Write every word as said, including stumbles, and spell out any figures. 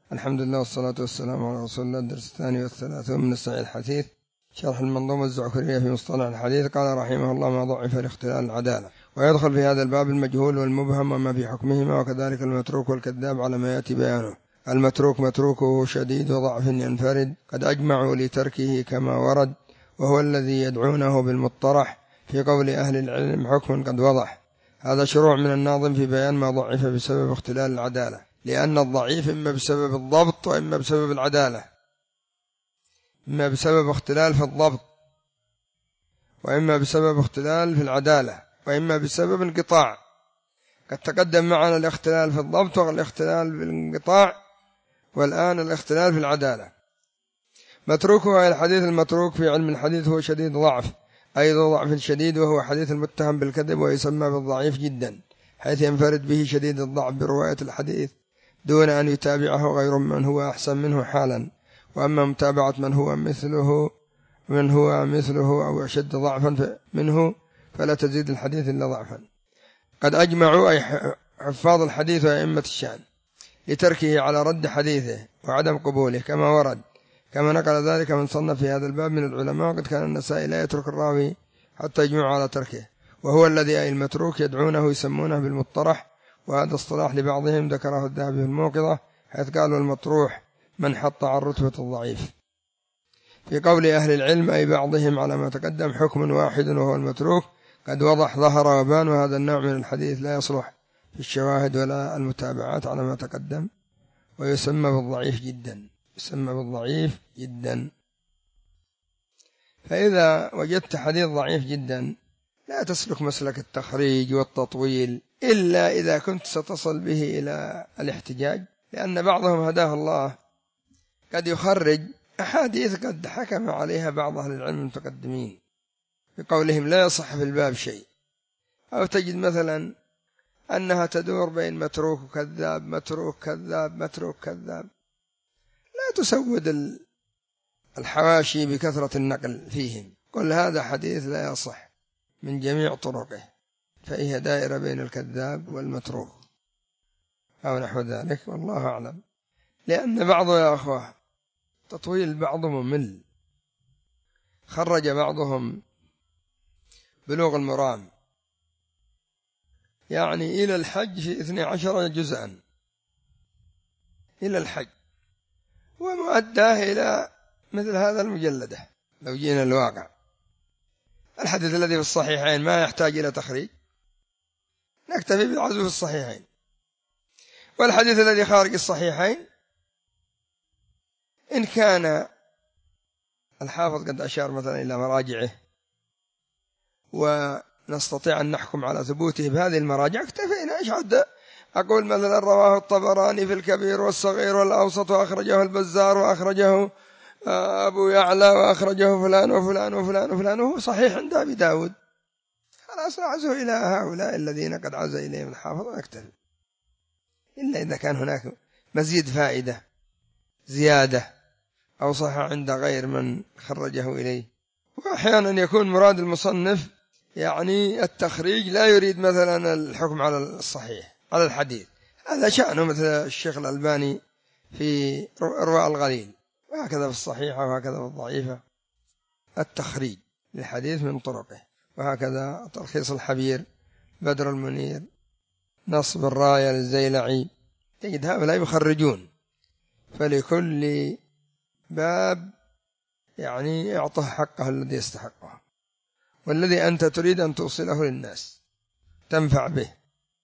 الحمد لله والصلاة والسلام على رسول الله. الدرس الثاني والثلاثون من الصحيح الحديث، شرح المنظومة الزعكرية في مصطلح الحديث. قال رحمه الله: ما ضعف لاختلال العدالة. ويدخل في هذا الباب المجهول والمبهم وما في حكمهما، وكذلك المتروك والكذاب على ما يأتي بيانه. المتروك متروكه شديد وضعف ينفرد، قد أجمعوا لتركه كما ورد، وهو الذي يدعونه بالمطرح في قول أهل العلم حكم قد وضح. هذا شروع من الناظم في بيان ما ضعف بسبب اختلال العدالة، لأن الضعيف إما بسبب الضبط وإما بسبب العدالة، إما بسبب اختلال في الضبط وإما بسبب اختلال في العدالة وإما بسبب انقطاع. قد تقدم معنا الاختلال في الضبط والاختلال في الانقطاع، والآن الاختلال في العدالة. متروكه الحديث المتروك في علم الحديث هو شديد ضعف، أي ذو ضعف شديد، وهو حديث المتهم بالكذب، ويسمى بالضعيف جدا، حيث ينفرد به شديد الضعف برواية الحديث دون أن يتابعه غير من هو أحسن منه حالا. وأما متابعة من هو مثله من هو مثله أو أشد ضعفا منه فلا تزيد الحديث إلا ضعفا. قد أجمعوا أي حفاظ الحديث وأئمة الشأن لتركه على رد حديثه وعدم قبوله كما ورد، كما نقل ذلك من صنف في هذا الباب من العلماء. قد كان النسائي لا يترك الراوي حتى يجمعوا على تركه، وهو الذي أي المتروك يدعونه يسمونه بالمطرح، وهذا اصطلاح لبعضهم ذكره الذهبي في الموقظة، حيث قالوا المطروح من حط عن رتبة الضعيف. في قول أهل العلم أي بعضهم على ما تقدم حكم واحد وهو المتروك قد وضح ظهر وبان، وهذا النوع من الحديث لا يصلح في الشواهد ولا المتابعات على ما تقدم، ويسمى بالضعيف جدا يسمى بالضعيف جدا. فإذا وجدت حديث ضعيف جدا لا تسلك مسلك التخريج والتطويل إلا إذا كنت ستصل به إلى الاحتجاج، لأن بعضهم هداه الله قد يخرج أحاديث قد حكم عليها بعض أهل العلم المتقدمين بقولهم لا يصح في الباب شيء، أو تجد مثلا أنها تدور بين متروك وكذاب متروك كذاب متروك كذاب. لا تسود الحواشي بكثرة النقل فيهم، قل هذا حديث لا يصح من جميع طرقه، فهي دائرة بين الكذاب والمتروك أو نحو ذلك، والله أعلم. لأن بعض يا أخوة تطويل بعض ممل. خرج بعضهم بلوغ المرام يعني إلى الحج في اثني عشر جزءا إلى الحج، ومؤداه إلى مثل هذا المجلدة. لو جينا الواقع الحديث الذي في الصحيحين ما يحتاج إلى تخريج، نكتفي بالعزو في الصحيحين، والحديث الذي خارج الصحيحين إن كان الحافظ قد أشار مثلا إلى مراجعه ونستطيع أن نحكم على ثبوته بهذه المراجع اكتفينا. إيش عد أقول مثلا رواه الطبراني في الكبير والصغير والأوسط، وأخرجه البزار، وأخرجه أبو يعلى، وأخرجه فلان وفلان وفلان وفلان، وهو صحيح عند أبي داود، خلاص عزوا إلى هؤلاء الذين قد عز إليهم الحافظ ونكتفي، إلا إذا كان هناك مزيد فائدة زيادة أو صح عند غير من خرجه إليه. وأحيانا يكون مراد المصنف يعني التخريج، لا يريد مثلا الحكم على الصحيح على الحديث، هذا شأنه، مثل الشيخ الألباني في إرواء الغليل، وهكذا في الصحيحة وهكذا في الضعيفة التخريج للحديث من طرقه، وهكذا تلخيص الحبير، بدر المنير، نصب الراية للزيلعي، تجد هؤلاء يخرجون. فلكل باب يعني اعطه حقه الذي يستحقه، والذي أنت تريد أن توصله للناس تنفع به.